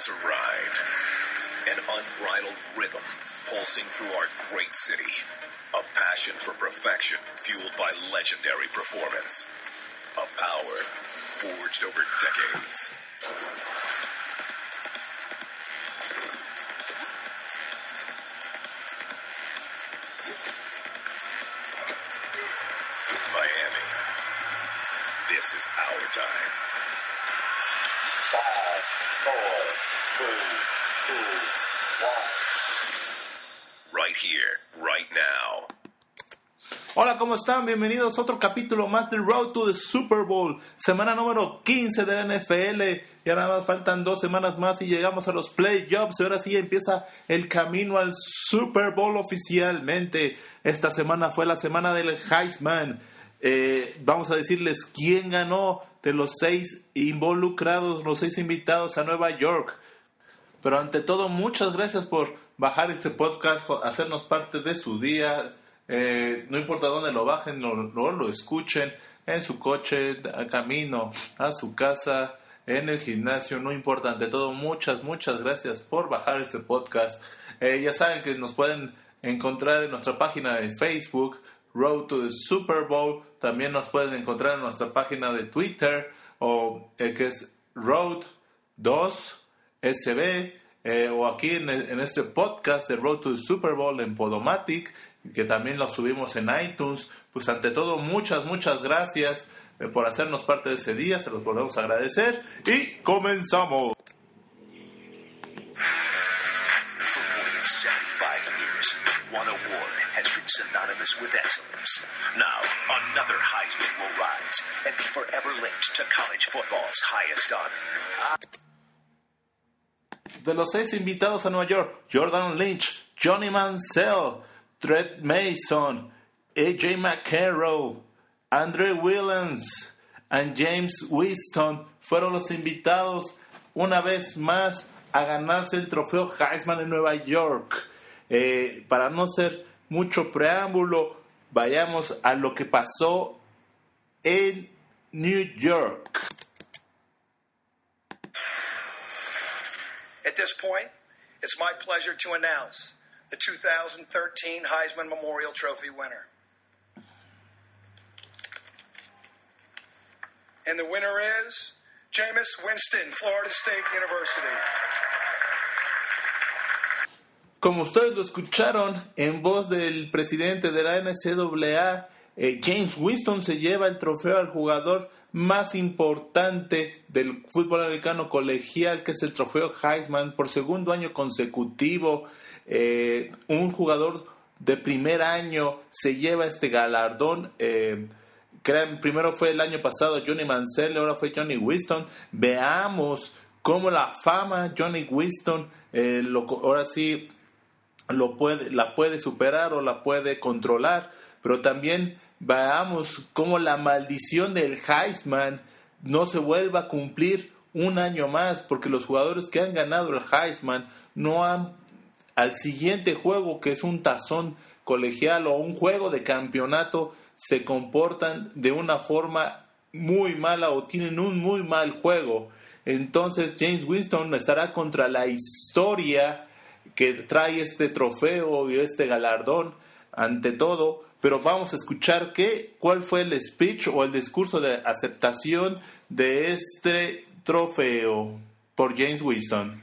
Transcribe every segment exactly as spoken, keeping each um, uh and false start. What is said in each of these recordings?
has arrived. An unbridled rhythm pulsing through our great city. A passion for perfection fueled by legendary performance. A power forged over decades. Miami. This is our time. Five, four, three, two, one. Right here, right now. Hola, ¿cómo están? Bienvenidos a otro capítulo más de Road to the Super Bowl. Semana número quince de la N F L. Ya nada más faltan dos semanas más y llegamos a los playoffs. Y ahora sí empieza el camino al Super Bowl oficialmente. Esta semana fue la semana del Heisman. Eh, vamos a decirles quién ganó de los seis involucrados, los seis invitados a Nueva York. Pero ante todo, muchas gracias por bajar este podcast, hacernos parte de su día. Eh, no importa dónde lo bajen, no, no lo escuchen, en su coche, a camino a su casa, en el gimnasio, no importa. Ante todo, muchas, muchas gracias por bajar este podcast. Eh, ya saben que nos pueden encontrar en nuestra página de Facebook, Road to the Super Bowl. También nos pueden encontrar en nuestra página de Twitter, o eh, que es Road dos S B, eh, o aquí en, en este podcast de Road to the Super Bowl en Podomatic, que también lo subimos en iTunes. Pues ante todo, muchas, muchas gracias eh, por hacernos parte de ese día. Se los volvemos a agradecer y comenzamos. For more than seventy-five years, one award has been synonymous with excellence. Now, another Heisman will rise and be forever linked to college football's highest honor. De los seis invitados a Nueva York, Jordan Lynch, Johnny Manziel, Trent Mason, A J McCarroll, Andre Williams y James Winston fueron los invitados una vez más a ganarse el trofeo Heisman en Nueva York. Eh, para no ser mucho preámbulo, vayamos a lo que pasó en New York. At this point, it's my pleasure to announce the two thousand thirteen Heisman Memorial Trophy winner. And the winner is Jameis Winston, Florida State University. Como ustedes lo escucharon en voz del presidente de la N C A A, eh, James Winston se lleva el trofeo al jugador más importante del fútbol americano colegial, que es el trofeo Heisman, por segundo año consecutivo. Eh, un jugador de primer año se lleva este galardón. Eh, crean, primero fue el año pasado Johnny Manziel, ahora fue Johnny Winston. Veamos cómo la fama Johnny Winston eh, lo, ahora sí lo puede, la puede superar o la puede controlar, pero también veamos cómo la maldición del Heisman no se vuelva a cumplir un año más, porque los jugadores que han ganado el Heisman no han, al siguiente juego, que es un tazón colegial o un juego de campeonato, se comportan de una forma muy mala o tienen un muy mal juego. Entonces James Winston estará contra la historia que trae este trofeo y este galardón ante todo. Pero vamos a escuchar qué, cuál fue el speech o el discurso de aceptación de este trofeo por James Winston.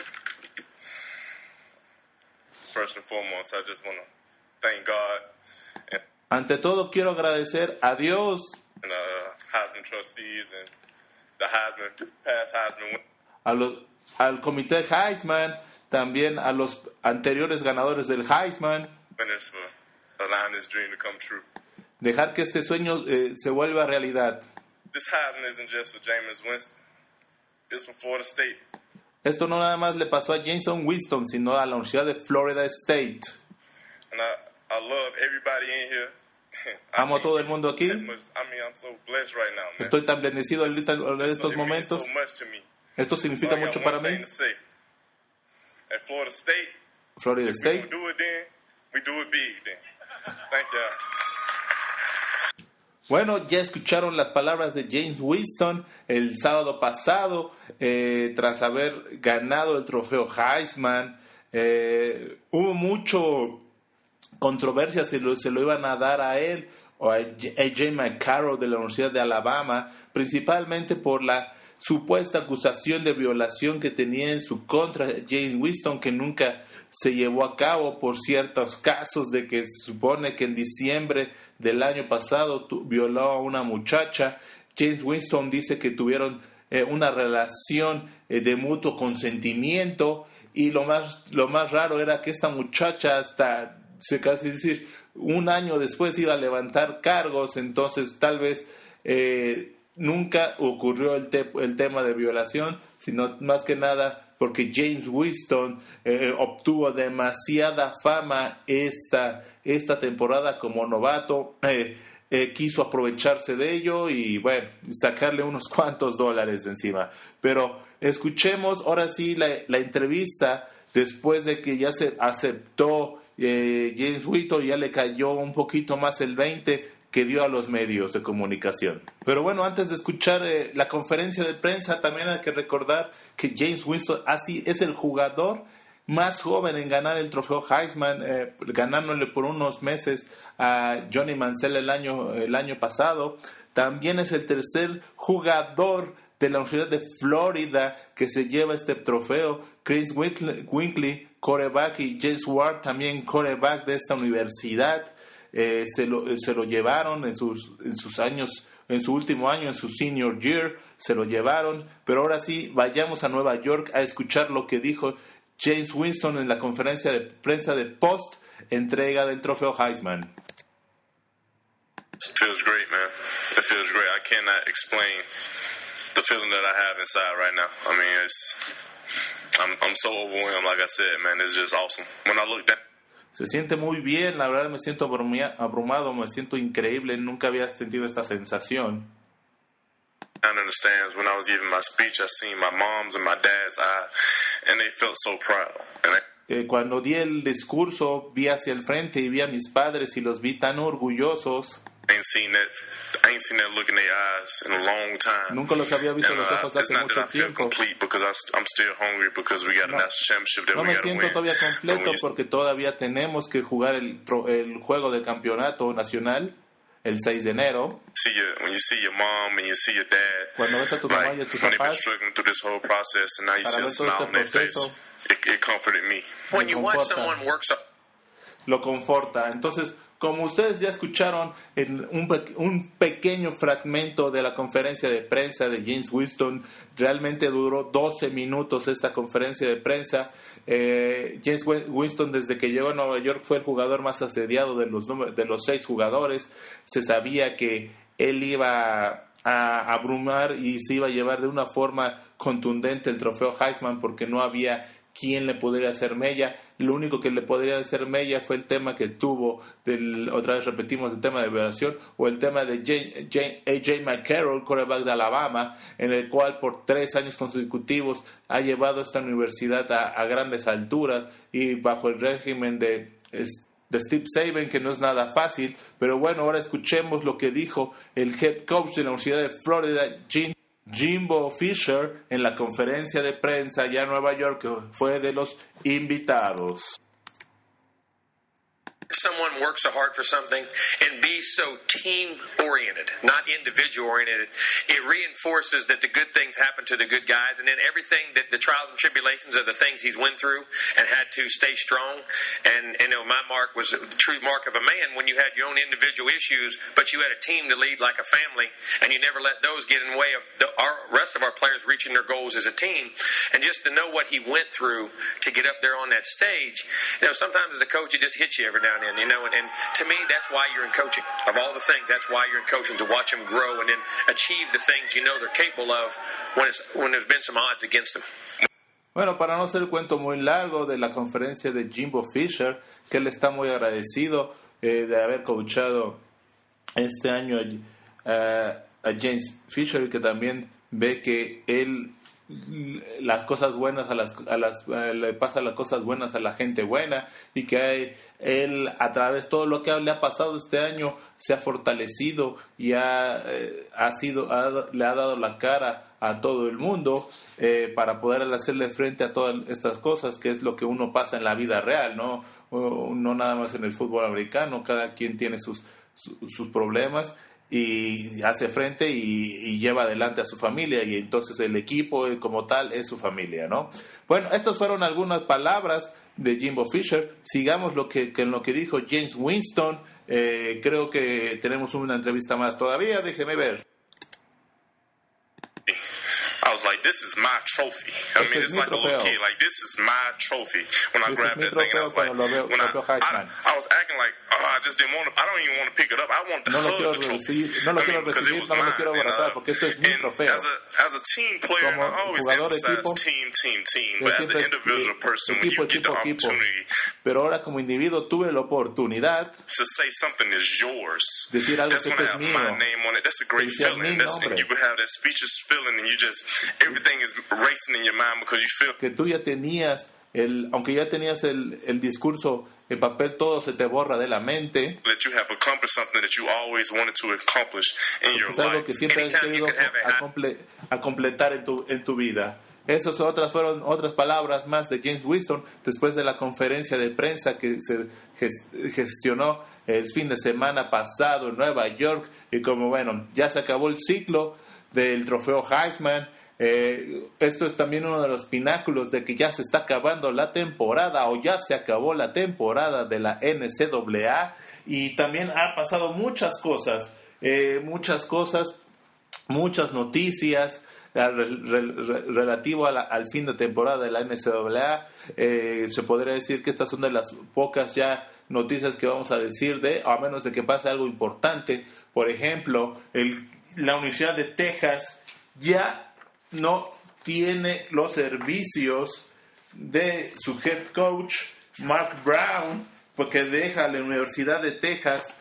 First and foremost, I just want to thank God and, Ante todo, quiero agradecer a Dios and uh, Heisman trustees and the Heisman past Heisman winners. a los, al comité Heisman, también a los anteriores ganadores del Heisman, winners for allowing this dream to come true. dejar que este sueño eh, se vuelva realidad. This Heisman isn't just for Jameis Winston. It's for Florida State. Esto no nada más le pasó a Jameson Winston, sino a la Universidad de Florida State. And I, I love everybody in here. I Amo a todo el mundo aquí. can't much- I mean, I'm so blessed right now, man. Estoy tan bendecido ahorita en It's so- estos it means momentos. so much to me. Esto significa I got mucho one para thing mí. to say. At Florida State, Florida if we State. gonna do it then, we do it big then. Thank y'all. Bueno, ya escucharon las palabras de James Winston el sábado pasado, eh, tras haber ganado el trofeo Heisman. Eh, hubo mucho controversia si lo, se lo iban a dar a él o a A J McCarroll de la Universidad de Alabama, principalmente por la supuesta acusación de violación que tenía en su contra James Winston, que nunca se llevó a cabo por ciertos casos de que se supone que en diciembre del año pasado tu, violó a una muchacha. James Winston dice que tuvieron eh, una relación eh, de mutuo consentimiento, y lo más lo más raro era que esta muchacha hasta se casi decir un año después iba a levantar cargos. Entonces tal vez eh, nunca ocurrió el, te- el tema de violación, sino más que nada porque James Winston eh, obtuvo demasiada fama esta, esta temporada como novato, eh, eh, quiso aprovecharse de ello y bueno, sacarle unos cuantos dólares de encima. Pero escuchemos ahora sí la, la entrevista después de que ya se aceptó eh, James Winston, ya le cayó un poquito más el veinte que dio a los medios de comunicación. Pero bueno, antes de escuchar eh, la conferencia de prensa, también hay que recordar que James Winston así es el jugador más joven en ganar el trofeo Heisman, eh, ganándole por unos meses a Johnny Manziel el año, el año pasado. También es el tercer jugador de la Universidad de Florida que se lleva este trofeo. Chris Winkley, quarterback, y James Ward, también quarterback de esta universidad. Eh, se, lo, se lo llevaron en sus, en sus años, en su último año, en su senior year, se lo llevaron. Pero ahora sí, vayamos a Nueva York a escuchar lo que dijo James Winston en la conferencia de prensa de post entrega del trofeo Heisman. It feels great, man. It feels great. I cannot explain the feeling that I have inside right now. I mean, it's I'm I'm so overwhelmed. Like I said, man, it's just awesome. When I look down. Se siente muy bien, la verdad me siento abrumado, me siento increíble, nunca había sentido esta sensación. Down in the stands, when I was giving my speech, I seen my mom's and my dad's eye, and they felt so proud. And they, eh, cuando di el discurso, vi hacia el frente y vi a mis padres y los vi tan orgullosos. I ain't seen that. I ain't seen that look in their eyes in a long time. Nunca los había visto en los ojos uh, hace mucho tiempo. I'm still hungry because we got No, a national championship that no we me got to siento win. todavía completo you, porque todavía tenemos que jugar el, el juego de campeonato nacional el seis de enero. See your, when you see your mom and you see your dad, Cuando ves a tu mamá y a tus when they've been papás, struggling through this whole process, and now you para see a ver todo smile on este their face, proceso, it, it comforted me. When me you watch conforta. someone work so Lo conforta. Entonces, como ustedes ya escucharon en un, pe- un pequeño fragmento de la conferencia de prensa de James Winston, realmente duró doce minutos esta conferencia de prensa. Eh, James Winston, desde que llegó a Nueva York, fue el jugador más asediado de los, de los seis jugadores. Se sabía que él iba a abrumar y se iba a llevar de una forma contundente el trofeo Heisman porque no había quien le pudiera hacer mella. Lo único que le podría hacer mella fue el tema que tuvo, del, otra vez repetimos, el tema de violación, o el tema de J, J, A J McCarroll, quarterback de Alabama, en el cual por tres años consecutivos ha llevado a esta universidad a, a grandes alturas y bajo el régimen de, de Steve Saban, que no es nada fácil. Pero bueno, ahora escuchemos lo que dijo el head coach de la Universidad de Florida, Jim Jimbo Fisher, en la conferencia de prensa allá en Nueva York, que fue de los invitados. someone works so hard for something and be so team-oriented, not individual-oriented, it reinforces that the good things happen to the good guys, and then everything that the trials and tribulations are the things he's went through and had to stay strong. And, and you know, my mark was a true mark of a man when you had your own individual issues, but you had a team to lead like a family, and you never let those get in the way of the our rest of our players reaching their goals as a team. And just to know what he went through to get up there on that stage, you know, sometimes as a coach, it just hits you every now and then, you know, and, and to me, that's why you're in coaching. Of all the things, that's why you're in coaching, to watch them grow and then achieve the things you know they're capable of when, it's, when there's been some odds against them. Bueno, para no hacer el cuento muy largo de la conferencia de Jimbo Fisher, que él está muy agradecido eh, de haber coachado este año uh, a James Fisher, y que también ve que él las cosas buenas a las, a las a, le pasa las cosas buenas a la gente buena, y que hay, él a través de todo lo que le ha pasado este año se ha fortalecido y ha, eh, ha sido ha, le ha dado la cara a todo el mundo eh, para poder hacerle frente a todas estas cosas, que es lo que uno pasa en la vida real, no, o, no nada más en el fútbol americano. Cada quien tiene sus, sus, sus problemas y hace frente y, y lleva adelante a su familia, y entonces el equipo como tal es su familia, ¿no? Bueno, estas fueron algunas palabras de Jimbo Fisher. Sigamos lo que, que en lo que dijo James Winston. Eh, creo que tenemos una entrevista más todavía, déjeme ver. I was like, this is my trophy. I Este mean, es it's mi like a little trofeo. kid. Like, this is my trophy. When I Este es grabbed mi that thing, and I trofeo was like, cuando lo veo, when I, trofeo Heisman. I, I was acting like, oh, I just didn't want to, I don't even want to pick it up. I want to No lo hug quiero the trophy. recibir, no lo I quiero mean, 'cause it recibir, was no lo mine. quiero And, abrazar, uh, porque esto es mi and trofeo. As a, as a team player, Como I always jugador de emphasize equipo, team, team, team. yo But as an siempre, individual eh, person, when equipo, you get the equipo, equipo. opportunity Pero ahora como individuo tuve la oportunidad to say something is yours, decir algo that's que when esto I es have my mío, name on it. That's a great decir mi feeling. That's, and nombre, you would have that speechless feeling, and you just, everything is racing in your mind because you feel que tú ya tenías, el, aunque ya tenías el, el discurso en papel, todo se te borra de la mente. that you have accomplished something that you always wanted to accomplish in your Es algo life. que siempre has Anytime you querido can have it, a, huh? comple- a completar en tu, en tu vida. Esas otras fueron otras palabras más de James Winston después de la conferencia de prensa que se gest- gestionó el fin de semana pasado en Nueva York. Y como bueno, ya se acabó el ciclo del trofeo Heisman. Eh, esto es también uno de los pináculos de que ya se está acabando la temporada, o ya se acabó la temporada de la N C A A, y también ha pasado muchas cosas, eh, muchas cosas, muchas noticias eh, re, re, re, relativo a la, al fin de temporada de la N C A A. Eh, se podría decir que estas son de las pocas ya noticias que vamos a decir de, a menos de que pase algo importante. Por ejemplo, el, la Universidad de Texas ya no tiene los servicios de su head coach Mark Brown, porque deja la Universidad de Texas,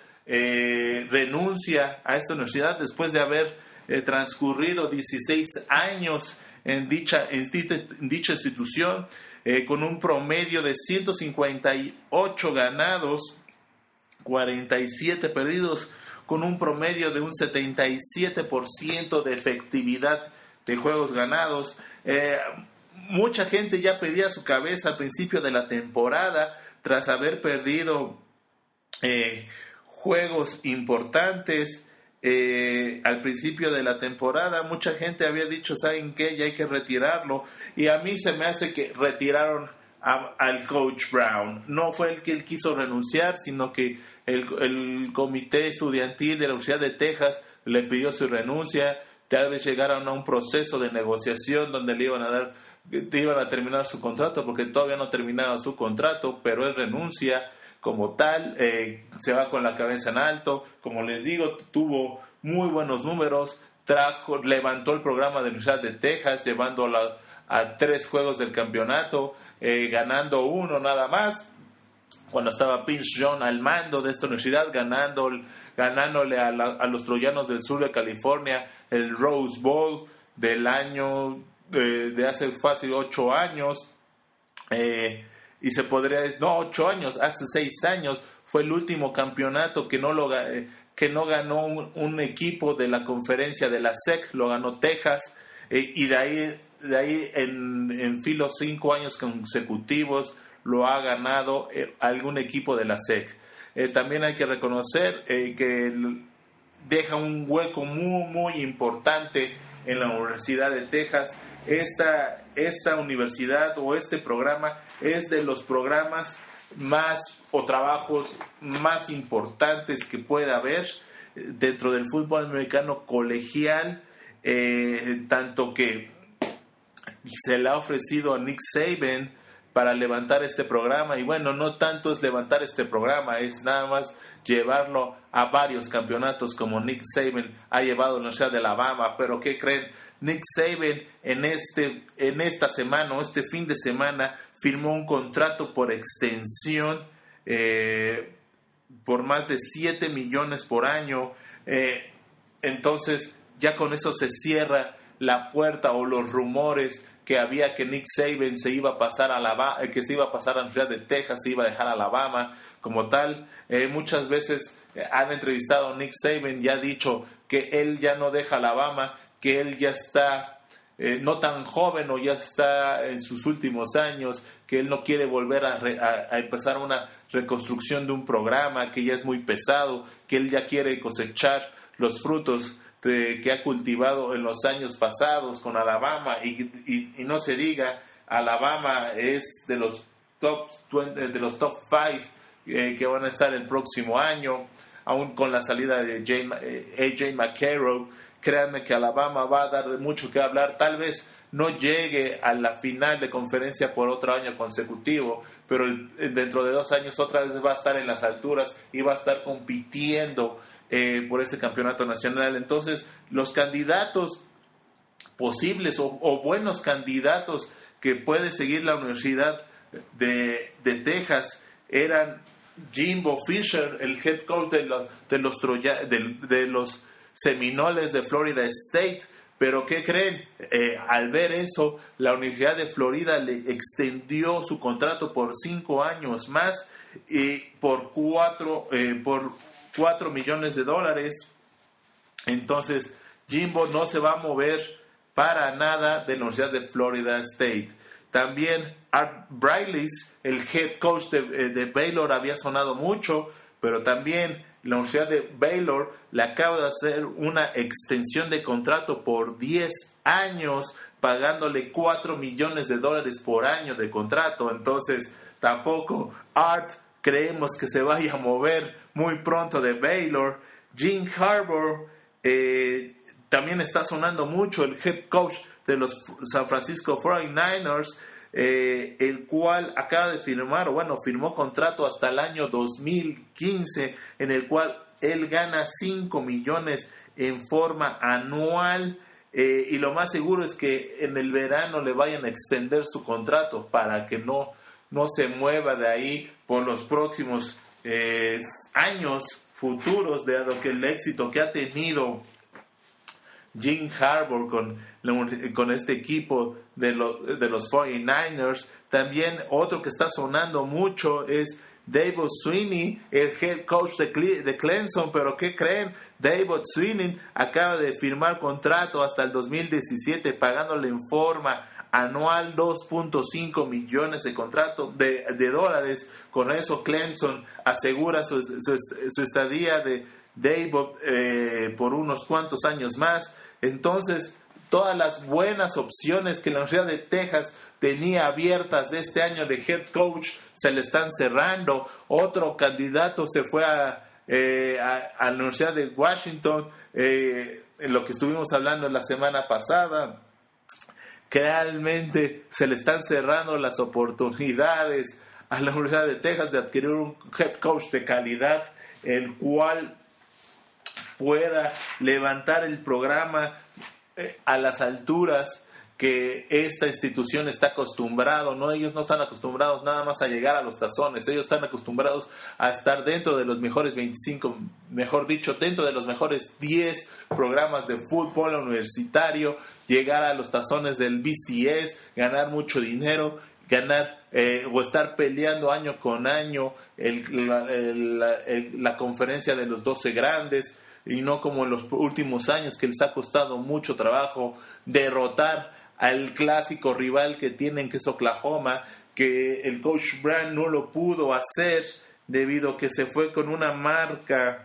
eh, renuncia a esta universidad después de haber eh, transcurrido dieciséis años en dicha, en dicha, en dicha institución, eh, con un promedio de ciento cincuenta y ocho ganados, cuarenta y siete perdidos, con un promedio de un setenta y siete por ciento de efectividad de juegos ganados. Eh, mucha gente ya pedía su cabeza al principio de la temporada tras haber perdido eh, juegos importantes eh, al principio de la temporada. Mucha gente había dicho, ¿saben qué? Ya hay que retirarlo. Y a mí se me hace que retiraron a, al coach Brown. No fue el que él quiso renunciar, sino que el, el comité estudiantil de la Universidad de Texas le pidió su renuncia. Tal vez llegaron a un proceso de negociación donde le iban a dar, le iban a terminar su contrato, porque todavía no terminaba su contrato, pero él renuncia como tal, eh, se va con la cabeza en alto. Como les digo, tuvo muy buenos números, trajo, levantó el programa de la Universidad de Texas, llevándola a tres juegos del campeonato, eh, ganando uno nada más, cuando estaba Pinch John al mando de esta universidad, ganando, ganándole a, la, a los troyanos del sur de California el Rose Bowl del año eh, de hace fácil ocho años, eh, y se podría decir, no, ocho años, hace seis años fue el último campeonato que no lo eh, que no ganó un, un equipo de la conferencia de la S E C, lo ganó Texas, eh, y de ahí, de ahí en, en filo cinco años consecutivos lo ha ganado eh, algún equipo de la S E C. Eh, también hay que reconocer eh, que el, deja un hueco muy, muy importante en la Universidad de Texas. Esta, esta universidad o este programa es de los programas más o trabajos más importantes que puede haber dentro del fútbol americano colegial, eh, tanto que se le ha ofrecido a Nick Saban para levantar este programa, y bueno, no tanto es levantar este programa, es nada más llevarlo a varios campeonatos como Nick Saban ha llevado a la Universidad de Alabama. Pero ¿qué creen? Nick Saban en, este, en esta semana o este fin de semana firmó un contrato por extensión eh, por más de siete millones por año. Eh, entonces ya con eso se cierra la puerta o los rumores que había que Nick Saban se iba a pasar a Alabama, que se iba a pasar a la Universidad de Texas, se iba a dejar a Alabama como tal. Eh, muchas veces eh, han entrevistado a Nick Saban y ha dicho que él ya no deja Alabama, que él ya está eh, no tan joven o ya está en sus últimos años, que él no quiere volver a, re, a, a empezar una reconstrucción de un programa, que ya es muy pesado, que él ya quiere cosechar los frutos de, que ha cultivado en los años pasados con Alabama, y, y, y no se diga, Alabama es de los top veinte, de los top cinco eh, que van a estar el próximo año, aún con la salida de Jane, eh, A J McCarroll. Créanme que Alabama va a dar de mucho que hablar. Tal vez no llegue a la final de conferencia por otro año consecutivo, pero el, dentro de dos años otra vez va a estar en las alturas y va a estar compitiendo eh, por ese campeonato nacional. Entonces, los candidatos posibles o, o buenos candidatos que puede seguir la Universidad de, de Texas eran Jimbo Fisher, el head coach de los, de los, Troya, de, de los Seminoles de Florida State. Pero ¿qué creen? Eh, al ver eso, la Universidad de Florida le extendió su contrato por cinco años más y por cuatro, eh, por cuatro millones de dólares. Entonces, Jimbo no se va a mover para nada de la Universidad de Florida State. También Art Briles, el head coach de, de Baylor, había sonado mucho, pero también la Universidad de Baylor le acaba de hacer una extensión de contrato por diez años, pagándole cuatro millones de dólares por año de contrato. Entonces, tampoco Art creemos que se vaya a mover muy pronto de Baylor. Jim Harbaugh eh, también está sonando mucho, el head coach de los San Francisco cuarenta y nueve ers, eh, el cual acaba de firmar, o bueno, firmó contrato hasta el año dos mil quince, en el cual él gana cinco millones en forma anual, eh, y lo más seguro es que en el verano le vayan a extender su contrato para que no, no se mueva de ahí por los próximos eh, años futuros, dado que el éxito que ha tenido Jim Harbaugh con, con este equipo de los, de los cuarenta y nueve ers. También otro que está sonando mucho es David Swinney, el head coach de, Cle- de Clemson. Pero ¿qué creen? David Swinney acaba de firmar contrato hasta el dos mil diecisiete, pagándole en forma anual dos punto cinco millones de contrato de, de dólares. Con eso Clemson asegura su, su, su estadía de David eh, por unos cuantos años más. Entonces, todas las buenas opciones que la Universidad de Texas tenía abiertas de este año de head coach se le están cerrando. Otro candidato se fue a, eh, a, a la Universidad de Washington, eh, en lo que estuvimos hablando la semana pasada. Que realmente se le están cerrando las oportunidades a la Universidad de Texas de adquirir un head coach de calidad, el cual pueda levantar el programa eh, a las alturas que esta institución está acostumbrado. No, ellos no están acostumbrados nada más a llegar a los tazones, ellos están acostumbrados a estar dentro de los mejores veinticinco, mejor dicho, dentro de los mejores diez programas de fútbol universitario, llegar a los tazones del B C S, ganar mucho dinero, ganar eh, o estar peleando año con año el, la, el, la, el, la conferencia de los doce grandes, y no como en los últimos años que les ha costado mucho trabajo derrotar al clásico rival que tienen, que es Oklahoma, que el coach Brand no lo pudo hacer debido a que se fue con una marca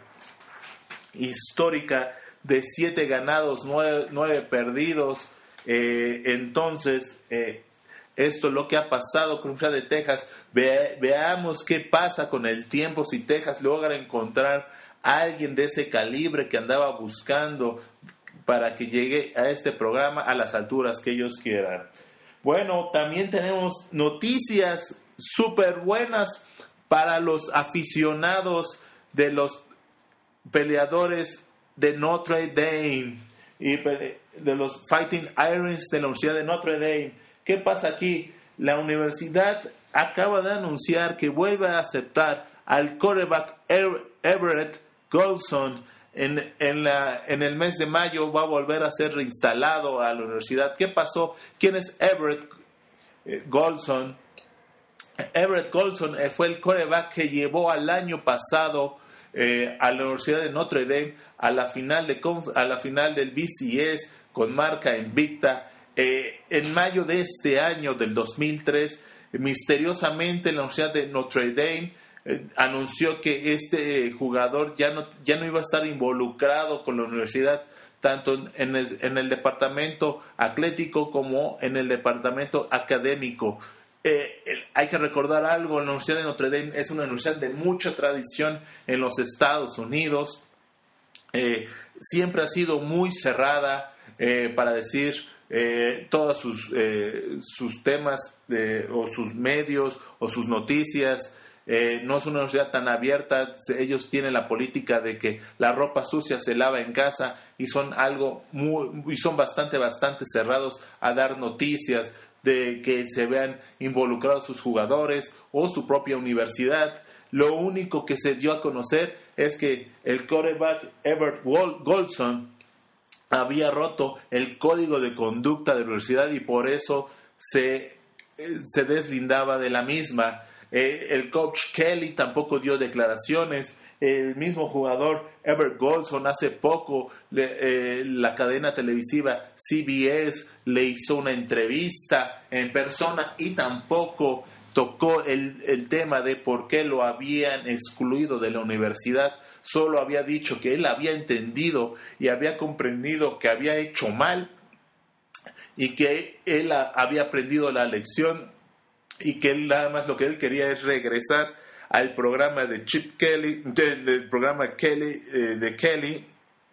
histórica de siete ganados, nueve, nueve perdidos. Eh, entonces, eh, esto es lo que ha pasado con la Universidad de Texas. Ve, veamos qué pasa con el tiempo, si Texas logra encontrar a alguien de ese calibre que andaba buscando para que llegue a este programa a las alturas que ellos quieran. Bueno, también tenemos noticias súper buenas para los aficionados de los peleadores de Notre Dame y de los Fighting Irons de la Universidad de Notre Dame. ¿Qué pasa aquí? La universidad acaba de anunciar que vuelve a aceptar al quarterback Everett Golson, en, en, la, en el mes de mayo va a volver a ser reinstalado a la universidad. ¿Qué pasó? ¿Quién es Everett eh, Golson? Everett Golson eh, fue el quarterback que llevó al año pasado eh, a la Universidad de Notre Dame a la final, de, a la final del B C S con marca invicta. Eh, en mayo de este año, del dos mil tres, misteriosamente la Universidad de Notre Dame eh, anunció que este eh, jugador ya no, ya no iba a estar involucrado con la universidad, tanto en el, en el departamento atlético como en el departamento académico. Eh, eh, hay que recordar algo, la Universidad de Notre Dame es una universidad de mucha tradición en los Estados Unidos. Eh, siempre ha sido muy cerrada eh, para decir eh, todos sus, eh, sus temas de, o sus medios o sus noticias. Eh, no es una universidad tan abierta. Ellos tienen la política de que la ropa sucia se lava en casa y son algo muy, y son bastante bastante cerrados a dar noticias de que se vean involucrados sus jugadores o su propia universidad. Lo único que se dio a conocer es que el quarterback Everett Golson había roto el código de conducta de la universidad y por eso se, se deslindaba de la misma. Eh, el coach Kelly tampoco dio declaraciones. El mismo jugador Everett Golson hace poco le, eh, la cadena televisiva C B S le hizo una entrevista en persona y tampoco tocó el, el tema de por qué lo habían excluido de la universidad. Solo había dicho que él había entendido y había comprendido que había hecho mal y que él a, había aprendido la lección y que él nada más lo que él quería es regresar al programa de Chip Kelly, del, del programa Kelly, eh, de Kelly,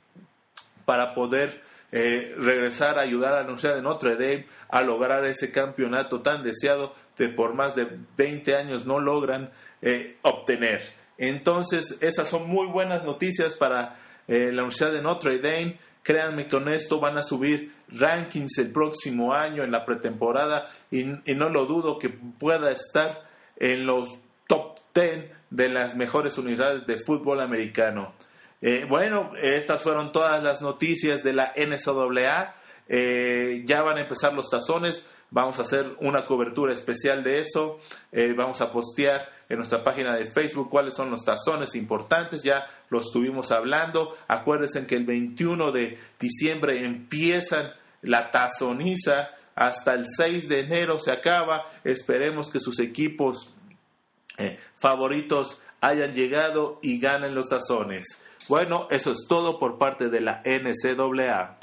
para poder eh, regresar a ayudar a la Universidad de Notre Dame a lograr ese campeonato tan deseado que por más de veinte años no logran eh, obtener. Entonces, esas son muy buenas noticias para eh, la Universidad de Notre Dame. Créanme que con esto van a subir rankings el próximo año en la pretemporada y, y no lo dudo que pueda estar en los top diez de las mejores unidades de fútbol americano. Eh, bueno, estas fueron todas las noticias de la N C A A. Eh, ya van a empezar los tazones. Vamos a hacer una cobertura especial de eso. Eh, vamos a postear en nuestra página de Facebook cuáles son los tazones importantes. Ya lo estuvimos hablando. Acuérdense que el veintiuno de diciembre empiezan la tazoniza. Hasta el seis de enero se acaba. Esperemos que sus equipos eh, favoritos hayan llegado y ganen los tazones. Bueno, eso es todo por parte de la N C A A.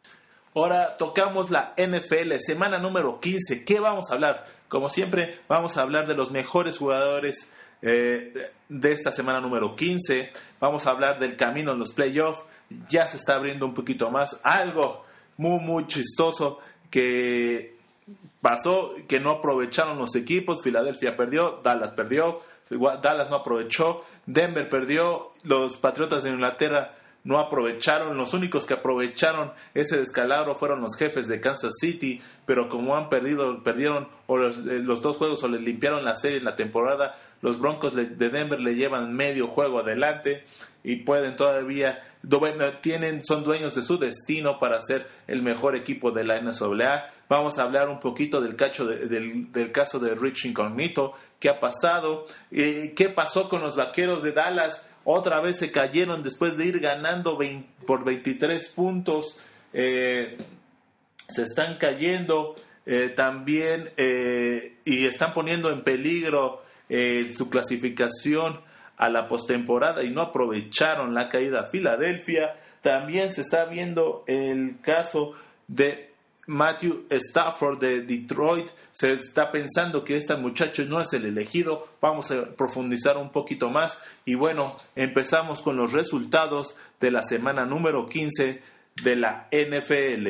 Ahora tocamos la N F L, semana número quince. ¿Qué vamos a hablar? Como siempre, vamos a hablar de los mejores jugadores eh, de esta semana número quince. Vamos a hablar del camino en los playoffs. Ya se está abriendo un poquito más. Algo muy, muy chistoso que pasó, que no aprovecharon los equipos. Filadelfia perdió, Dallas perdió, Dallas no aprovechó, Denver perdió, los Patriotas de Inglaterra no aprovecharon. Los únicos que aprovecharon ese descalabro fueron los Jefes de Kansas City, pero como han perdido, perdieron o los, los dos juegos o les limpiaron la serie en la temporada, los Broncos de Denver le llevan medio juego adelante y pueden todavía, bueno, tienen, son dueños de su destino para ser el mejor equipo de la N C A A. Vamos a hablar un poquito del, cacho de, del, del caso de Rich Incognito, qué ha pasado, eh, qué pasó con los Vaqueros de Dallas. Otra vez se cayeron después de ir ganando veinte, por veintitrés puntos. Eh, se están cayendo eh, también eh, y están poniendo en peligro eh, su clasificación a la postemporada y no aprovecharon la caída a Filadelfia. También se está viendo el caso de Matthew Stafford de Detroit. Se está pensando que este muchacho no es el elegido. Vamos a profundizar un poquito más. Y bueno, empezamos con los resultados de la semana número quince de la N F L.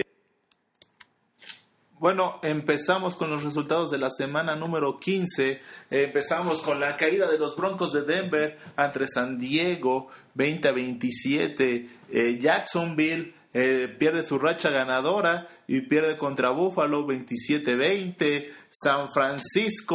Bueno, empezamos con los resultados de la semana número quince. Eh, empezamos con la caída de los Broncos de Denver ante San Diego, veinte a veintisiete. Eh, Jacksonville Eh, pierde su racha ganadora y pierde contra Buffalo veintisiete veinte. San Francisco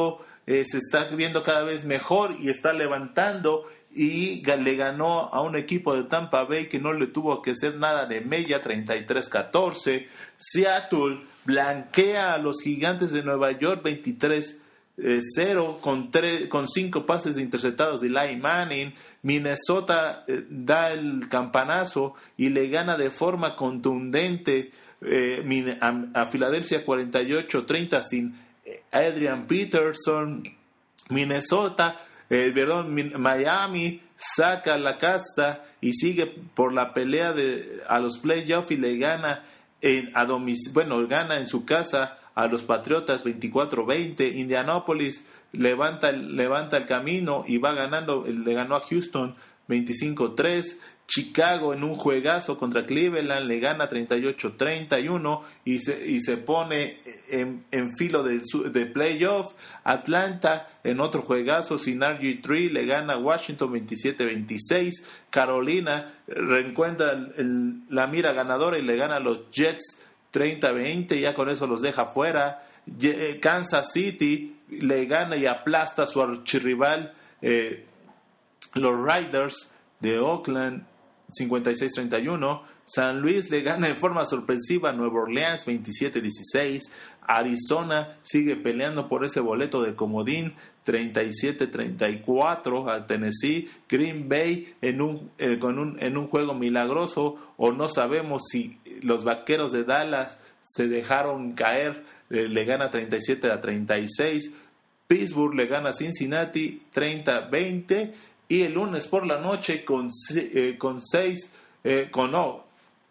eh, se está viendo cada vez mejor y está levantando, y le ganó a un equipo de Tampa Bay que no le tuvo que hacer nada de media, treinta y tres catorce. Seattle blanquea a los Gigantes de Nueva York veintitrés cero con, con cinco pases de interceptados de Eli Manning. Minnesota eh, da el campanazo y le gana de forma contundente eh, a, a Filadelfia cuarenta y ocho treinta sin Adrian Peterson. Minnesota Eh, perdón, Miami saca la casta y sigue por la pelea de a los playoffs y le gana en a domic- bueno, gana en su casa a los Patriotas veinticuatro veinte. Indianapolis levanta levanta el camino y va ganando, le ganó a Houston veinticinco tres. Chicago en un juegazo contra Cleveland le gana treinta y ocho treinta y uno y se, y se pone en, en filo de, de playoff. Atlanta en otro juegazo sin R G tres le gana a Washington veintisiete veintiséis. Carolina reencuentra el, el, la mira ganadora y le gana a los Jets treinta veinte, ya con eso los deja fuera. Kansas City le gana y aplasta a su archirrival eh, los Raiders de Oakland cincuenta y seis treinta y uno. San Luis le gana en forma sorpresiva a Nueva Orleans veintisiete dieciséis. Arizona sigue peleando por ese boleto de comodín treinta y siete treinta y cuatro a Tennessee. Green Bay en un, eh, con un, en un juego milagroso, o no sabemos si los Vaqueros de Dallas se dejaron caer, eh, le gana treinta y siete a treinta y seis. Pittsburgh le gana a Cincinnati treinta veinte. Y el lunes por la noche con eh, con seis eh, con no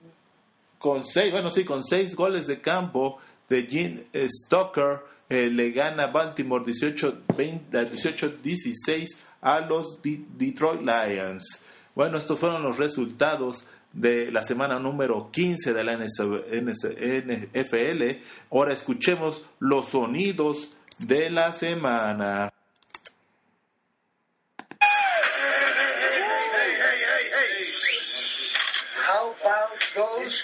con seis bueno sí con seis goles de campo de Gene eh, Stoker eh, le gana Baltimore dieciocho dieciséis a los D- Detroit Lions. Bueno, estos fueron los resultados de la semana número quince de la N F L. Ahora escuchemos los sonidos de la semana. How about those?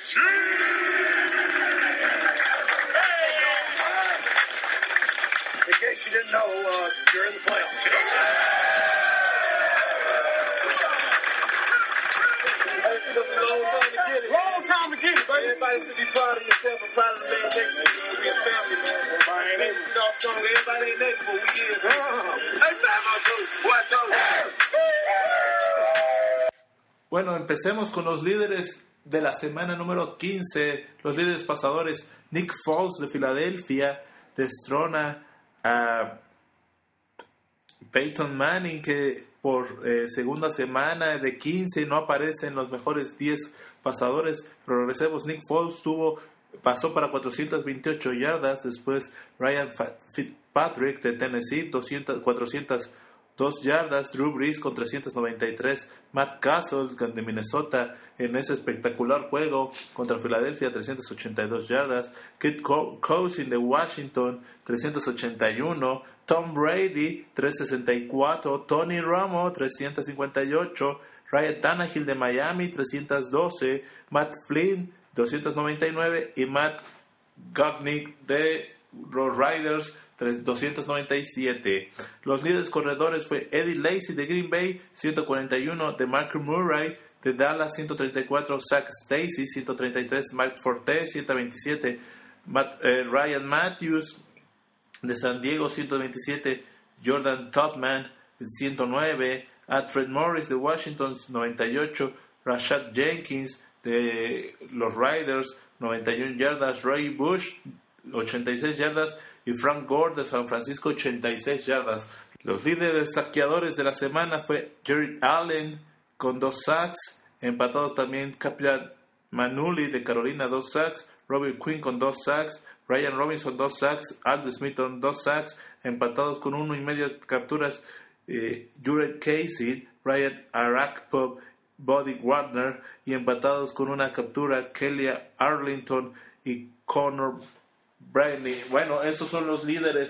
In case you didn't know, uh, you're in the playoffs. It took a long time to get it. Long time to get it, baby. Everybody should be proud of yourself and proud of the man next to you. We'll be a family, man. Everybody ain't able to start strong. Everybody ain't next, but we is. Hey, man, my dude. What the? Bueno, empecemos con los líderes de la semana número quince. Los líderes pasadores. Nick Foles de Filadelfia destrona a Peyton Manning, que por eh, segunda semana de quince no aparece en los mejores diez pasadores progresivos. Nick Foles tuvo, pasó para cuatrocientas veintiocho yardas. Después Ryan Fitzpatrick de Tennessee, doscientas, cuatrocientas dos yardas. Drew Brees con trescientas noventa y tres. Matt Castle de Minnesota en ese espectacular juego contra Filadelfia, trescientas ochenta y dos yardas. Kit Cousins de Washington, trescientas ochenta y uno. Tom Brady, trescientas sesenta y cuatro. Tony Romo, trescientas cincuenta y ocho. Ryan Tannehill de Miami, trescientas doce. Matt Flynn, doscientas noventa y nueve. Y Matt Gutnick de los Raiders, doscientos noventa y siete. Los líderes corredores fue Eddie Lacy de Green Bay, ciento cuarenta y uno. De Mark Murray de Dallas, ciento treinta y cuatro. Zach Stacy, ciento treinta y tres. Mike Forte, ciento veintisiete. Matt, eh, Ryan Matthews de San Diego, ciento veintisiete. Jordan Todman, ciento nueve. Alfred Morris de Washington, noventa y ocho. Rashad Jenkins de los Raiders, noventa y una yardas. Ray Bush, ochenta y seis yardas. Y Frank Gore de San Francisco, ochenta y seis yardas. Los líderes saqueadores de la semana fue Jared Allen con dos sacks. Empatados también Captain Manuli de Carolina, dos sacks. Robert Quinn con dos sacks. Ryan Robinson, dos sacks. Aldo Smith con dos sacks. Empatados con uno y medio capturas eh, Jared Casey, Ryan Arakpo, Buddy Wagner. Y empatados con una captura Kelly Arlington y Connor Bradley. Bueno, esos son los líderes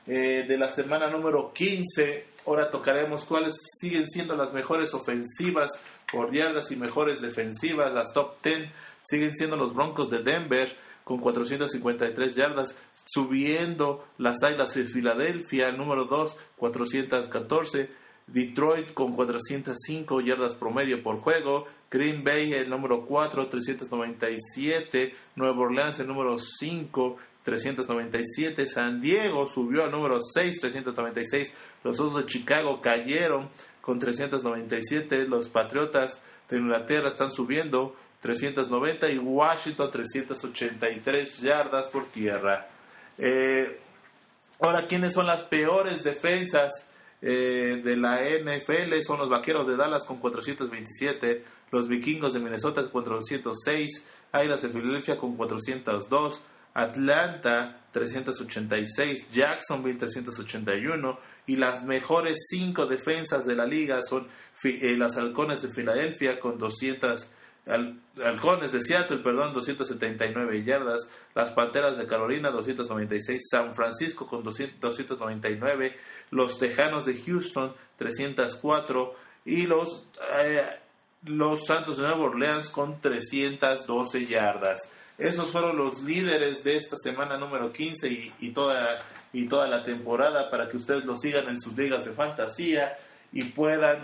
eh, de la semana número quince. Ahora tocaremos cuáles siguen siendo las mejores ofensivas por yardas y mejores defensivas. Las top diez siguen siendo los Broncos de Denver con cuatrocientas cincuenta y tres yardas, subiendo las Águilas de Filadelfia, el número dos, cuatrocientas catorce. Detroit con cuatrocientas cinco yardas promedio por juego. Green Bay, el número cuatro, trescientas noventa y siete. Nueva Orleans, el número cinco, trescientas noventa y siete. San Diego subió al número seis, trescientas noventa y seis. Los Osos de Chicago cayeron con trescientas noventa y siete. Los Patriotas de Inglaterra están subiendo trescientas noventa. Y Washington, trescientas ochenta y tres yardas por tierra. Eh, ahora, ¿quiénes son las peores defensas Eh, de la N F L? Son los Vaqueros de Dallas con cuatrocientos veintisiete, los Vikingos de Minnesota con cuatrocientos seis, Águilas de Filadelfia con cuatrocientos dos, Atlanta trescientos ochenta y seis, Jacksonville trescientos ochenta y uno, y las mejores cinco defensas de la liga son eh, las Halcones de Filadelfia con doscientos, Al, Halcones de Seattle, perdón, doscientas setenta y nueve yardas, las Panteras de Carolina doscientos noventa y seis, San Francisco con doscientos noventa y nueve, los Tejanos de Houston trescientos cuatro y los eh, los Santos de Nueva Orleans con trescientas doce yardas. Esos fueron los líderes de esta semana número quince y, y toda y toda la temporada, para que ustedes lo sigan en sus ligas de fantasía y puedan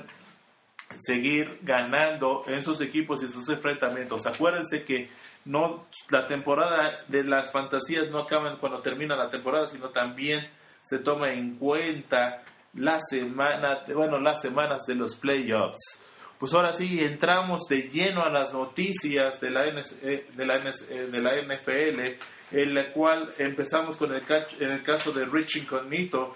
seguir ganando en sus equipos y sus enfrentamientos. Acuérdense que no, la temporada de las fantasías no acaba cuando termina la temporada, sino también se toma en cuenta la semana, bueno, las semanas de los playoffs. Pues ahora sí, entramos de lleno a las noticias de la, N de la, de la N F L, en la cual empezamos con el, en el caso de Rich Incognito.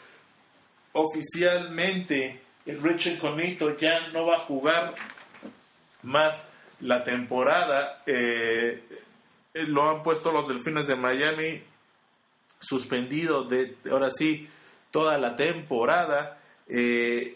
Oficialmente, el Rich Incognito ya no va a jugar más la temporada. Eh, lo han puesto los Delfines de Miami suspendido de, ahora sí, toda la temporada, eh,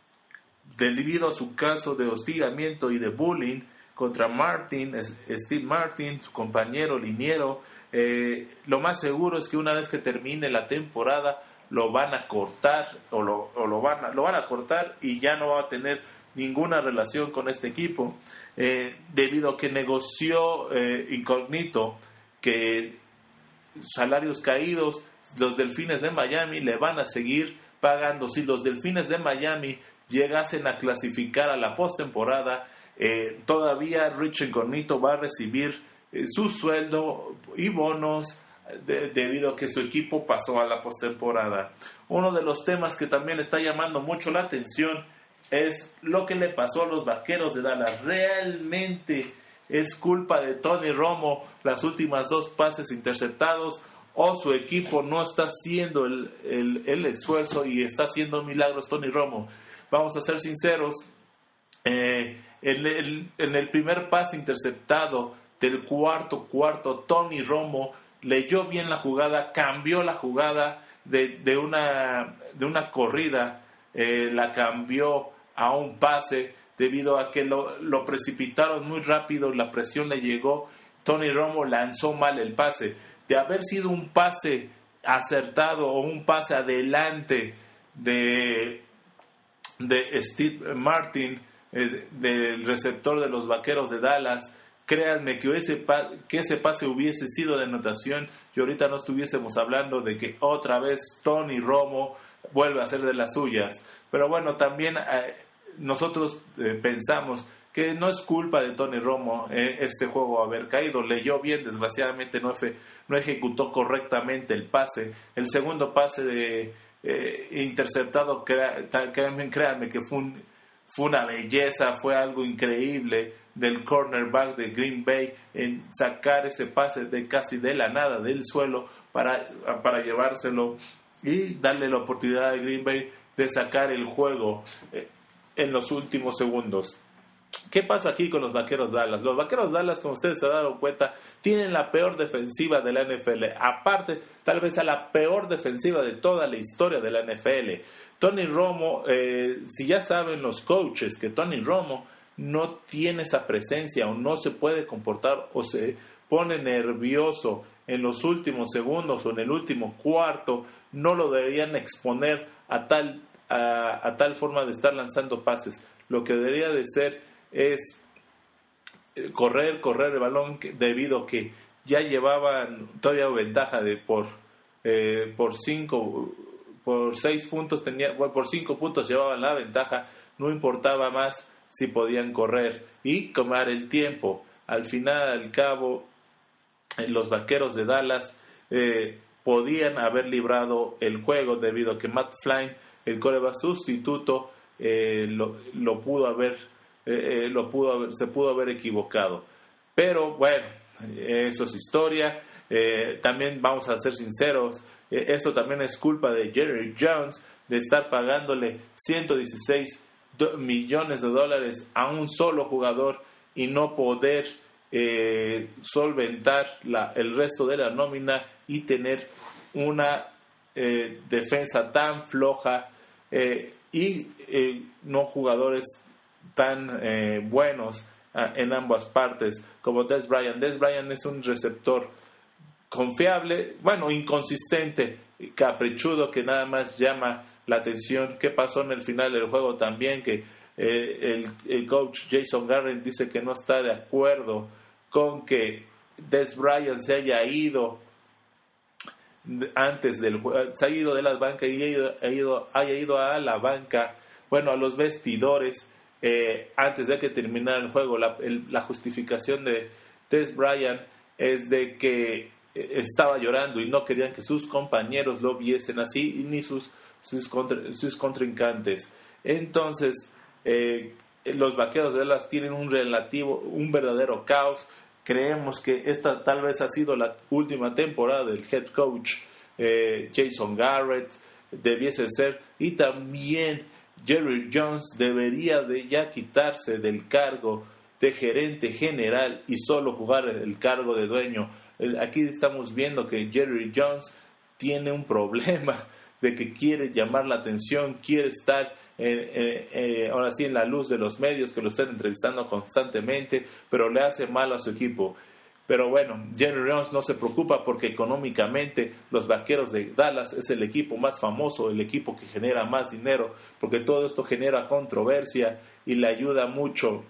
debido a su caso de hostigamiento y de bullying contra Martin, Steve Martin, su compañero liniero. Eh, lo más seguro es que una vez que termine la temporada lo van a cortar o lo, o lo, van, a, lo van a cortar y ya no va a tener ninguna relación con este equipo, eh, debido a que negoció eh, Incognito que salarios caídos, los Delfines de Miami le van a seguir pagando. Si los Delfines de Miami llegasen a clasificar a la postemporada, eh, todavía Rich Incognito va a recibir eh, su sueldo y bonos de, debido a que su equipo pasó a la postemporada. Uno de los temas que también está llamando mucho la atención es lo que le pasó a los Vaqueros de Dallas. ¿Realmente es culpa de Tony Romo las últimas dos pases interceptados, o su equipo no está haciendo el, el, el esfuerzo y está haciendo milagros Tony Romo? Vamos a ser sinceros, eh, en, el, en el primer pase interceptado del cuarto cuarto, Tony Romo leyó bien la jugada, cambió la jugada de, de, una, de una corrida, eh, la cambió a un pase debido a que lo, lo precipitaron muy rápido, la presión le llegó, Tony Romo lanzó mal el pase. De haber sido un pase acertado o un pase adelante de, de Steve Martin, eh, del receptor de los Vaqueros de Dallas, créanme que ese, que ese pase hubiese sido de anotación y ahorita no estuviésemos hablando de que otra vez Tony Romo vuelve a hacer de las suyas. Pero bueno, también eh, nosotros eh, pensamos que no es culpa de Tony Romo eh, este juego haber caído. Leyó bien, desgraciadamente no, efe, no ejecutó correctamente el pase. El segundo pase de eh, interceptado, crea, créanme, créanme que fue, un, fue una belleza, fue algo increíble del cornerback de Green Bay en sacar ese pase de casi de la nada del suelo para, para llevárselo y darle la oportunidad a Green Bay de sacar el juego eh, en los últimos segundos. ¿Qué pasa aquí con los Vaqueros Dallas? Los Vaqueros Dallas, como ustedes se dieron cuenta, tienen la peor defensiva de la N F L. Aparte, tal vez a la peor defensiva de toda la historia de la N F L. Tony Romo, eh, si ya saben los coaches que Tony Romo no tiene esa presencia o no se puede comportar o se pone nervioso en los últimos segundos o en el último cuarto, no lo deberían exponer a tal, a, a tal forma de estar lanzando pases. Lo que debería de ser es correr, correr el balón, debido a que ya llevaban todavía ventaja de por eh, por cinco, por seis puntos tenía, bueno, por cinco puntos llevaban la ventaja, no importaba más si podían correr y tomar el tiempo. Al final, al cabo, los Vaqueros de Dallas eh, podían haber librado el juego debido a que Matt Flynn, el quarterback sustituto, eh, lo, lo pudo haber, eh, lo pudo haber, se pudo haber equivocado. Pero bueno, eso es historia. Eh, también vamos a ser sinceros, eh, eso también es culpa de Jerry Jones de estar pagándole ciento dieciséis millones de dólares a un solo jugador y no poder eh, solventar la, el resto de la nómina y tener una eh, defensa tan floja eh, y eh, no jugadores tan eh, buenos uh, en ambas partes como Dez Bryant. Dez Bryant es un receptor confiable, bueno, inconsistente, caprichudo, que nada más llama la atención. ¿Qué pasó en el final del juego también? Que eh, el, el coach Jason Garrett dice que no está de acuerdo con que Dez Bryant se haya ido antes del juego, se ha ido de la banca y haya ido, haya ido, haya ido a la banca, bueno, a los vestidores eh, antes de que terminara el juego. La, el, la justificación de Dez Bryant es de que estaba llorando y no querían que sus compañeros lo viesen así, y ni sus sus, contra, sus contrincantes. Entonces eh, los Vaqueros de Dallas tienen un relativo, un verdadero caos. Creemos que esta tal vez ha sido la última temporada del head coach eh, Jason Garrett, debiese ser, y también Jerry Jones debería de ya quitarse del cargo de gerente general y solo jugar el cargo de dueño. Aquí estamos viendo que Jerry Jones tiene un problema de que quiere llamar la atención, quiere estar eh, eh, eh, ahora sí en la luz de los medios que lo están entrevistando constantemente, pero le hace mal a su equipo. Pero bueno, Jerry Jones no se preocupa porque económicamente los Vaqueros de Dallas es el equipo más famoso, el equipo que genera más dinero, porque todo esto genera controversia y le ayuda mucho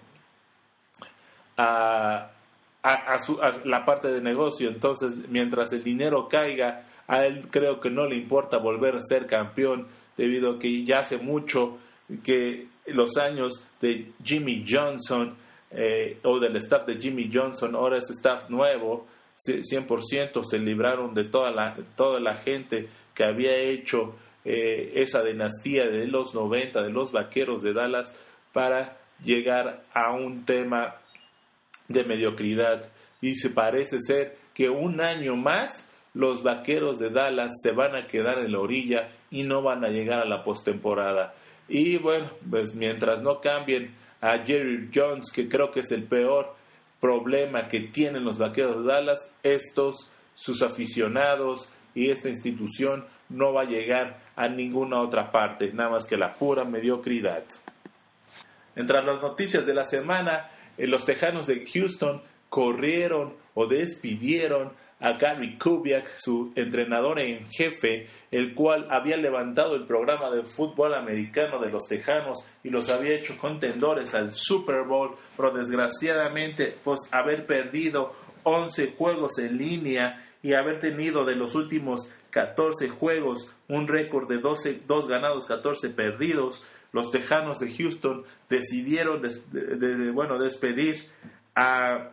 a, a, a, su, a la parte de negocio. Entonces, mientras el dinero caiga, a él creo que no le importa volver a ser campeón, debido a que ya hace mucho que los años de Jimmy Johnson eh, o del staff de Jimmy Johnson, ahora es staff nuevo, cien por ciento se libraron de toda la, toda la gente que había hecho eh, esa dinastía de los noventa, de los Vaqueros de Dallas, para llegar a un tema de mediocridad. Y se parece ser que un año más los Vaqueros de Dallas se van a quedar en la orilla y no van a llegar a la postemporada. Y bueno, pues mientras no cambien a Jerry Jones, que creo que es el peor problema que tienen los Vaqueros de Dallas, estos, sus aficionados y esta institución no va a llegar a ninguna otra parte, nada más que la pura mediocridad. Entre las noticias de la semana, eh, los Tejanos de Houston corrieron o despidieron a Gary Kubiak, su entrenador en jefe, el cual había levantado el programa de fútbol americano de los Tejanos y los había hecho contendores al Super Bowl, pero desgraciadamente, pues haber perdido once juegos en línea y haber tenido de los últimos catorce juegos un récord de doce, dos ganados, catorce perdidos, los Tejanos de Houston decidieron des, de, de, de, bueno, despedir a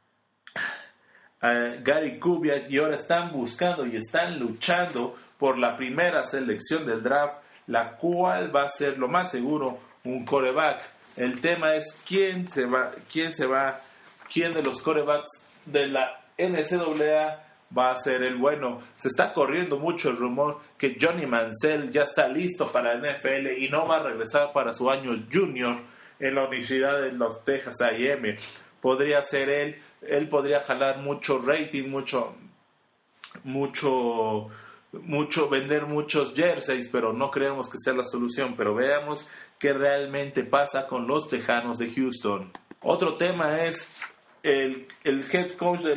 Uh, Gary Kubiak, y ahora están buscando y están luchando por la primera selección del draft, la cual va a ser lo más seguro un quarterback. El tema es quién se va, quién se va, quién de los quarterbacks de la N C A A va a ser el bueno. Se está corriendo mucho el rumor que Johnny Manziel ya está listo para la N F L y no va a regresar para su año junior en la Universidad de los Texas A y M. Podría ser él. Él podría jalar mucho rating, mucho, mucho, mucho, vender muchos jerseys, pero no creemos que sea la solución. Pero veamos qué realmente pasa con los Tejanos de Houston. Otro tema es el, el head coach de, lo,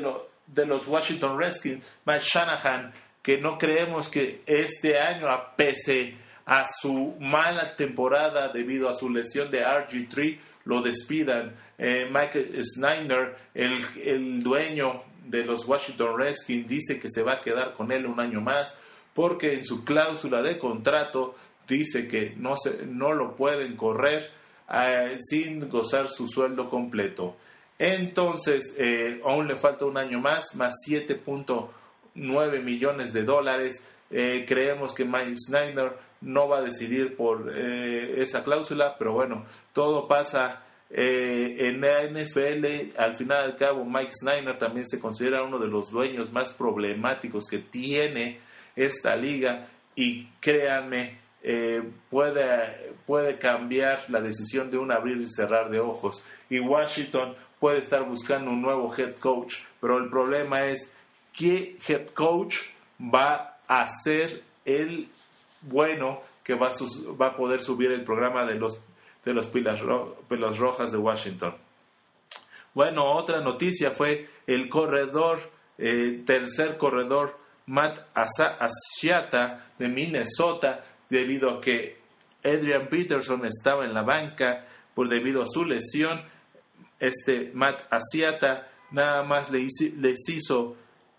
de los Washington Redskins, Mike Shanahan, que no creemos que este año, a pese a su mala temporada debido a su lesión de R G tres, lo despidan. Eh, Michael Snyder, el, el dueño de los Washington Redskins, dice que se va a quedar con él un año más porque en su cláusula de contrato dice que no, se, no lo pueden correr eh, sin gozar su sueldo completo. Entonces, eh, aún le falta un año más, más siete punto nueve millones de dólares. Eh, creemos que Mike Snyder no va a decidir por eh, esa cláusula, pero bueno, todo pasa eh, en la N F L. Al final y al cabo, Mike Snyder también se considera uno de los dueños más problemáticos que tiene esta liga, y créanme, eh, puede, puede cambiar la decisión de un abrir y cerrar de ojos, y Washington puede estar buscando un nuevo head coach, pero el problema es qué head coach va a ser el bueno que va a, sus, va a poder subir el programa de los de los Pilas, Ro, Pilas Rojas de Washington. Bueno, otra noticia fue el corredor, eh, tercer corredor, Matt Asiata de Minnesota, debido a que Adrian Peterson estaba en la banca por debido a su lesión. Este Matt Asiata nada más le hizo, les hizo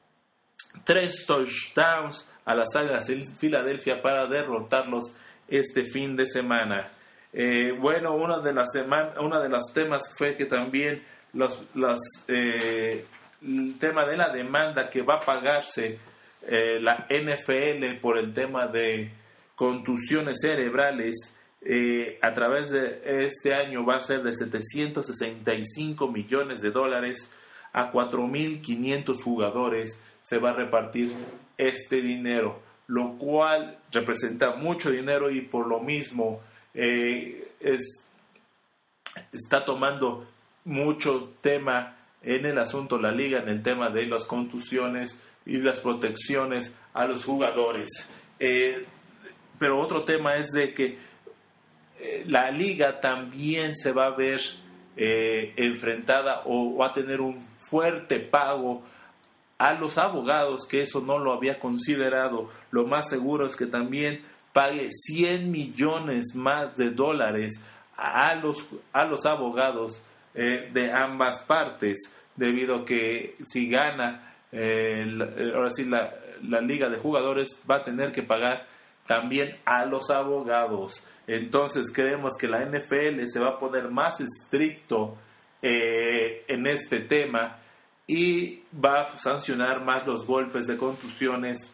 tres touchdowns a las Águilas de Filadelfia para derrotarlos este fin de semana. Eh, bueno, una de las semana, una de los temas fue que también los, los, eh, el tema de la demanda que va a pagarse eh, la N F L por el tema de contusiones cerebrales eh, a través de este año va a ser de setecientos sesenta y cinco millones de dólares a cuatro mil quinientos jugadores. Se va a repartir este dinero, lo cual representa mucho dinero, y por lo mismo eh, es, está tomando mucho tema en el asunto la liga, en el tema de las contusiones y las protecciones a los jugadores. Eh, pero otro tema es de que eh, la liga también se va a ver eh, enfrentada o va a tener un fuerte pago a los abogados, que eso no lo había considerado. Lo más seguro es que también pague cien millones más de dólares a los, a los abogados eh, de ambas partes, debido a que si gana eh, la, ahora sí la, la liga de jugadores va a tener que pagar también a los abogados. Entonces creemos que la N F L se va a poner más estricto eh, en este tema, y va a sancionar más los golpes de contusiones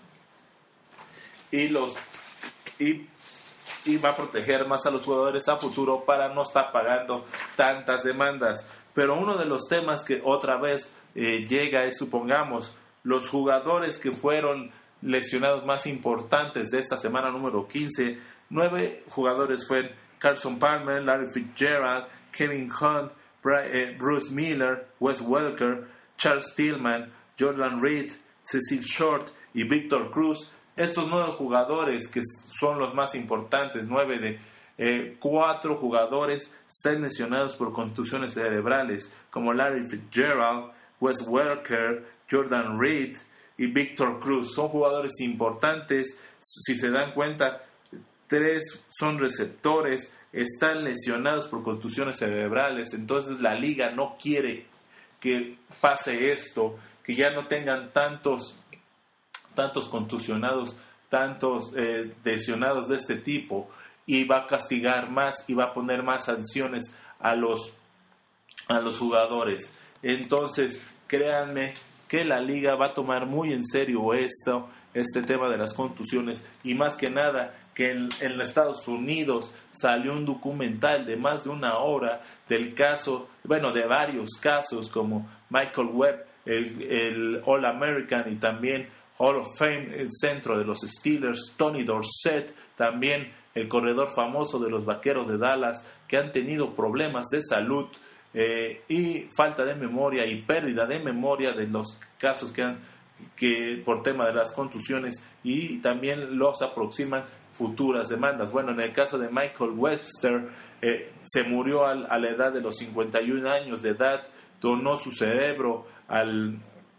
y los y, y va a proteger más a los jugadores a futuro para no estar pagando tantas demandas. Pero uno de los temas que otra vez eh, llega es, supongamos, los jugadores que fueron lesionados más importantes de esta semana número quince. Nueve jugadores fueron Carson Palmer, Larry Fitzgerald, Kevin Hunt, Bruce Miller, Wes Welker, Charles Tillman, Jordan Reed, Cecil Short y Victor Cruz. Estos nueve jugadores, que son los más importantes, nueve de eh, cuatro jugadores están lesionados por contusiones cerebrales, como Larry Fitzgerald, Wes Welker, Jordan Reed y Victor Cruz. Son jugadores importantes. Si se dan cuenta, tres son receptores, están lesionados por contusiones cerebrales. Entonces la liga no quiere que pase esto, que ya no tengan tantos tantos contusionados, tantos eh, lesionados de este tipo, y va a castigar más y va a poner más sanciones a los a los jugadores. Entonces créanme que la liga va a tomar muy en serio esto, este tema de las contusiones, y más que nada que en, en Estados Unidos salió un documental de más de una hora del caso, bueno, de varios casos, como Michael Webb, el, el All-American y también Hall of Fame, el centro de los Steelers, Tony Dorsett, también el corredor famoso de los Vaqueros de Dallas, que han tenido problemas de salud eh, y falta de memoria y pérdida de memoria de los casos que han que por tema de las contusiones, y también los aproximan futuras demandas. Bueno, en el caso de Michael Webster, eh, se murió al, a la edad de los cincuenta y un años de edad, donó su cerebro al,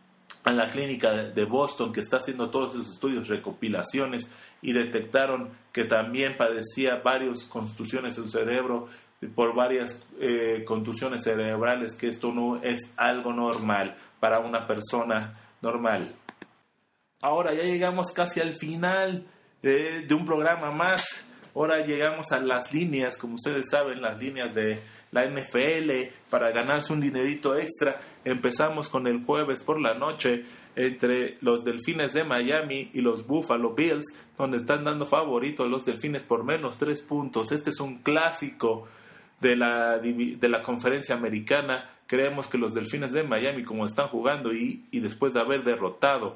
a la clínica de Boston, que está haciendo todos esos estudios, recopilaciones, y detectaron que también padecía varias contusiones en su cerebro por varias eh, contusiones cerebrales, que esto no es algo normal para una persona normal. Ahora ya llegamos casi al final eh, de un programa más. Ahora llegamos a las líneas, como ustedes saben, las líneas de la N F L para ganarse un dinerito extra. Empezamos con el jueves por la noche entre los Delfines de Miami y los Buffalo Bills, donde están dando favorito a los Delfines por menos tres puntos. Este es un clásico de la, de la conferencia americana. Creemos que los Delfines de Miami, como están jugando y, y después de haber derrotado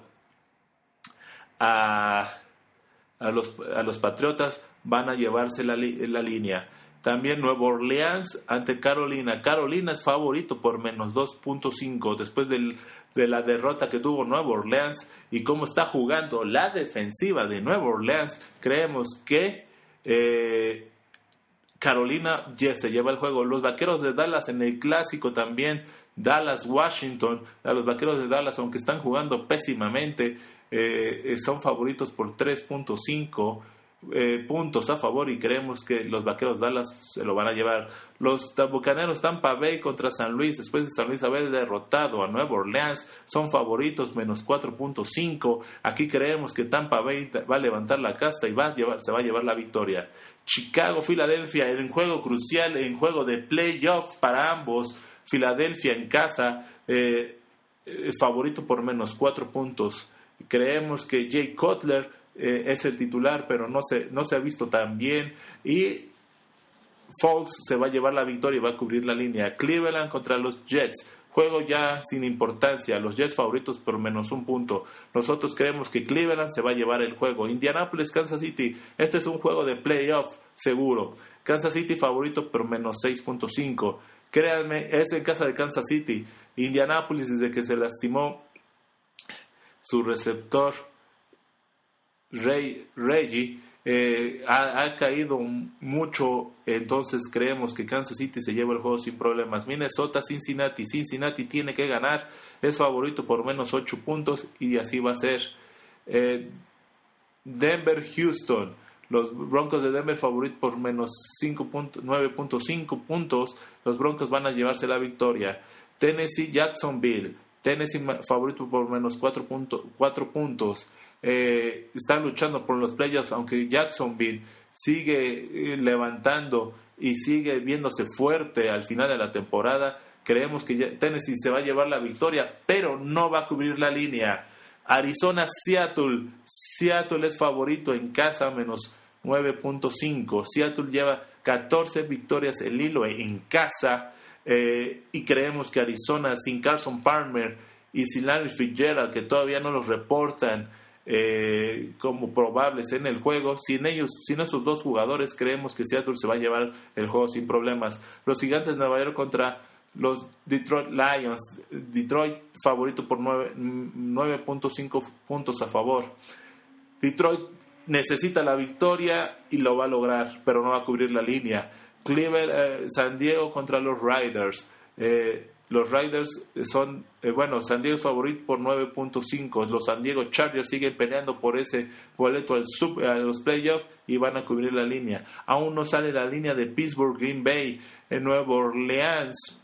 a, a, los, a los Patriotas, van a llevarse la, la línea. También Nueva Orleans ante Carolina. Carolina es favorito por menos dos punto cinco después del, de la derrota que tuvo Nueva Orleans y cómo está jugando la defensiva de Nueva Orleans. Creemos que eh, Carolina ya se lleva el juego. Los Vaqueros de Dallas en el clásico también. Dallas-Washington. A los Vaqueros de Dallas, aunque están jugando pésimamente, eh, son favoritos por tres punto cinco Eh, puntos a favor, y creemos que los Vaqueros de Dallas se lo van a llevar. Los Bucaneros Tampa Bay contra San Luis, después de San Luis haber derrotado a Nueva Orleans, son favoritos menos cuatro punto cinco. Aquí creemos que Tampa Bay va a levantar la casta y va a llevar, se va a llevar la victoria. Chicago, Filadelfia, en juego crucial, en juego de playoff para ambos. Filadelfia en casa, eh, eh, favorito por menos cuatro puntos. Creemos que Jay Cutler Eh, es el titular, pero no se, no se ha visto tan bien, y Foles se va a llevar la victoria y va a cubrir la línea. Cleveland contra los Jets, juego ya sin importancia, los Jets favoritos por menos un punto. Nosotros creemos que Cleveland se va a llevar el juego. Indianapolis, Kansas City, este es un juego de playoff seguro. Kansas City favorito por menos seis punto cinco. Créanme, es en casa de Kansas City. Indianapolis, desde que se lastimó su receptor Ray, Reggie, eh, ha, ha caído mucho, entonces creemos que Kansas City se lleva el juego sin problemas. Minnesota, Cincinnati, Cincinnati tiene que ganar, es favorito por menos ocho puntos y así va a ser. eh, Denver, Houston, los Broncos de Denver favorito por menos nueve punto cinco puntos, los Broncos van a llevarse la victoria. Tennessee, Jacksonville, Tennessee favorito por menos cuatro puntos. Eh, están luchando por los playoffs, aunque Jacksonville sigue eh, levantando y sigue viéndose fuerte al final de la temporada. Creemos que ya Tennessee se va a llevar la victoria, pero no va a cubrir la línea. Arizona, Seattle, Seattle es favorito en casa menos nueve punto cinco. Seattle lleva catorce victorias el hilo en casa, eh, y creemos que Arizona, sin Carson Palmer y sin Larry Fitzgerald, que todavía no los reportan Eh, como probables en el juego, sin ellos, sin esos dos jugadores, creemos que Seattle se va a llevar el juego sin problemas. Los Gigantes de Nueva York contra los Detroit Lions, Detroit favorito por nueve punto cinco puntos a favor. Detroit necesita la victoria y lo va a lograr, pero no va a cubrir la línea. Cleveland, eh, San Diego contra los Raiders. eh, Los Raiders son, eh, bueno, San Diego es favorito por nueve punto cinco. Los San Diego Chargers siguen peleando por ese boleto al sub, a los playoffs y van a cubrir la línea. Aún no sale la línea de Pittsburgh, Green Bay, en Nueva Orleans.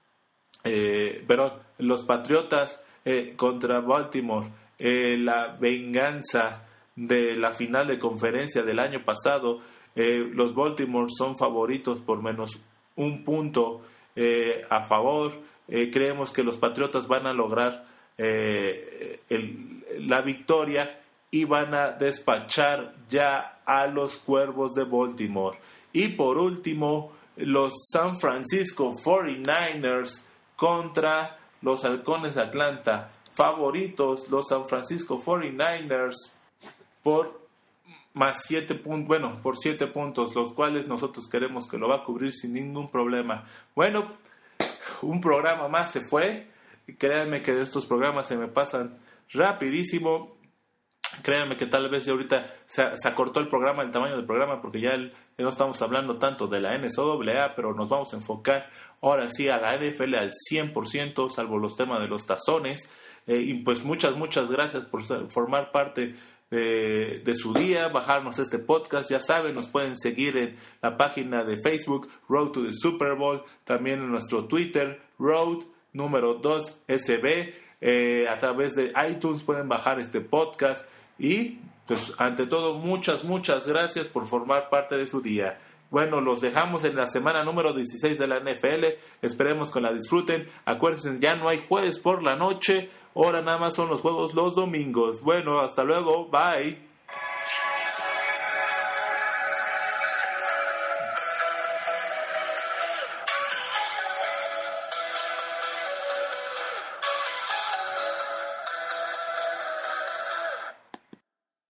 Eh, perdón, los Patriotas eh, contra Baltimore. Eh, la venganza de la final de conferencia del año pasado. Eh, los Baltimore son favoritos por menos un punto eh, a favor. Eh, creemos que los Patriotas van a lograr eh, el, la victoria y van a despachar ya a los Cuervos de Baltimore. Y por último, los San Francisco cuarenta y nueve ers contra los Halcones de Atlanta. Favoritos los San Francisco cuarenta y nueve ers por más siete puntos, bueno, por siete puntos, los cuales nosotros queremos que lo va a cubrir sin ningún problema. Bueno, un programa más se fue. Créanme que estos programas se me pasan rapidísimo. Créanme que tal vez ahorita se, se acortó el programa, el tamaño del programa, porque ya el, no estamos hablando tanto de la N C A A, pero nos vamos a enfocar ahora sí a la N F L al cien por ciento, salvo los temas de los tazones. Eh, y pues muchas, muchas gracias por ser, formar parte de, de su día, bajarnos este podcast. Ya saben, nos pueden seguir en la página de Facebook, Road to the Super Bowl, también en nuestro Twitter, Road número dos S B. Eh, a través de iTunes pueden bajar este podcast. Y pues ante todo, muchas, muchas gracias por formar parte de su día. Bueno, los dejamos en la semana número dieciséis de la N F L. Esperemos que la disfruten. Acuérdense, ya no hay jueves por la noche. Ahora nada más son los juegos los domingos. Bueno, hasta luego. Bye.